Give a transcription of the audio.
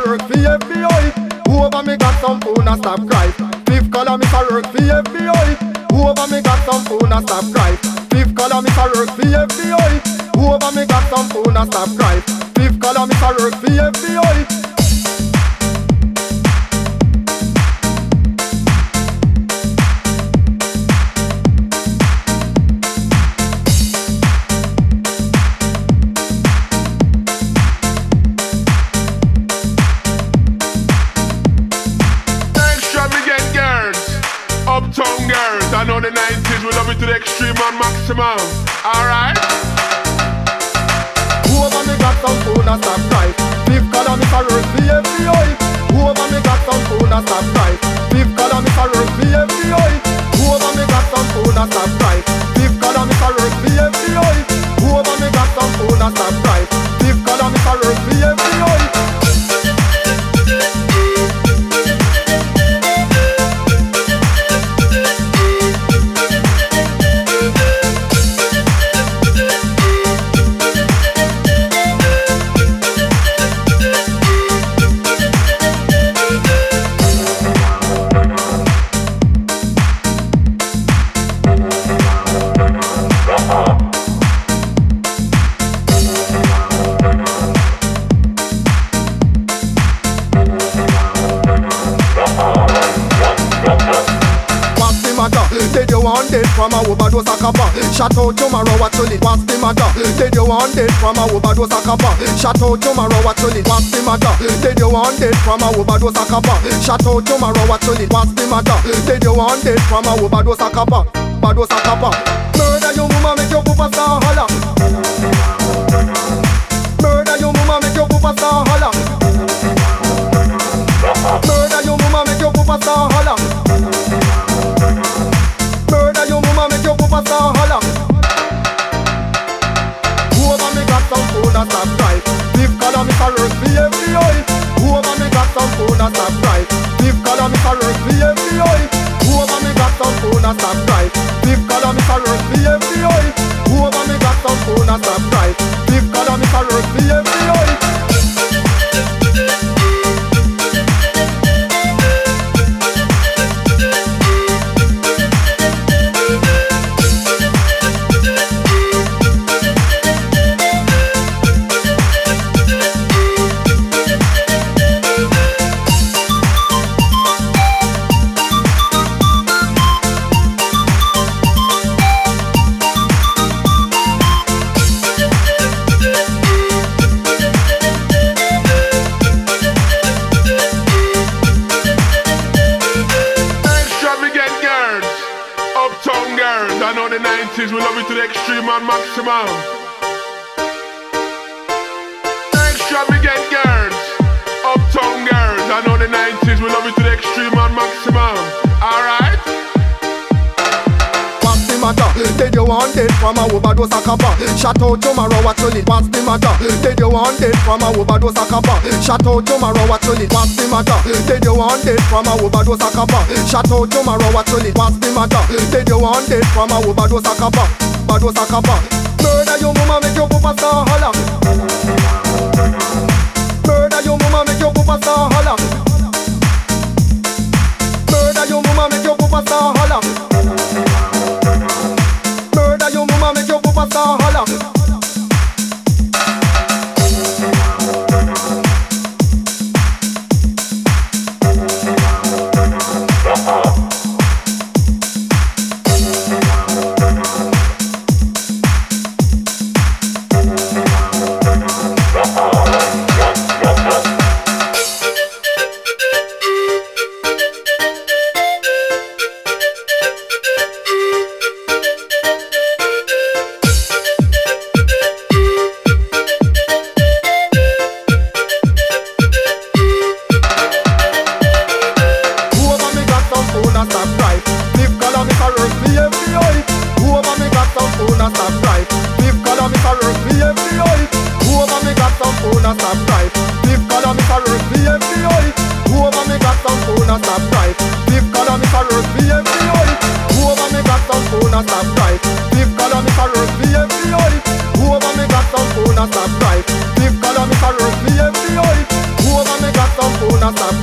work for FBI. Who over me got some phone and stop cry. Fifth color me for work for FBI. Who over me got some phone and stop cry. Fifth color me for work for FBI. Who over me got some phone and stop cry. Fifth color me for work for FBI. Uptown girls, I know the 90s, we love it to the extreme and maximum. Alright? Who over me got some phone and stop cry. Fifth color me for work for FBI. Who over me got some phone and stop cry. Fifth color me for work for FBI. Who over me got some phone and stop cry. Fifth color me for work for FBI. Who over me got some phone and stop cry. Fifth color me for work for FBI. Did you want it from a overdose of copper? Shout out tomorrow, what's on it? What's the matter? Did you want it from a overdose of copper? Shout out tomorrow, what's on it? What's the matter? Did you want it from a overdose of copper? Shout out tomorrow, what's on it? What's the matter? Did you want it from a overdose of copper? Overdose of copper. Murder your mama, make your papa star holla. Murder your mama, make your papa star holla. Murder your mama, make your papa star holla. Murder your mama, make your papa star holla. Who over me got some phone and stop cry. Fifth color me for work for FBI. Who over me got some phone and stop cry. Fifth color me for work for FBI. Who over me got some phone and stop cry. Fifth color me for work for FBI. Who over me got some phone and stop cry. Fifth color me for work for FBI. I know the 90s, we love it to the extreme and maximum. Extravagant girls, uptown girls. I know the 90s, we love it to the extreme and maximum. Alright? What's the matter? Did you want it from a overdose of copper? Shout out tomorrow, what's on it? What's the matter? Did you want it from a overdose of copper? Shout out tomorrow, what's on it? What's the matter? Did you want it from a overdose of copper? Shout out tomorrow, what's on it? What's the matter? Did you want it from a overdose of copper? Overdose of copper. Murder your mama, make your papa star holla. Murder your mama, make your papa star holla. Murder your mama, make your papa star holla. Murder your mama, make your papa star holla. Stop right. Fifth color me for work for FBI. Who over me got some Rasta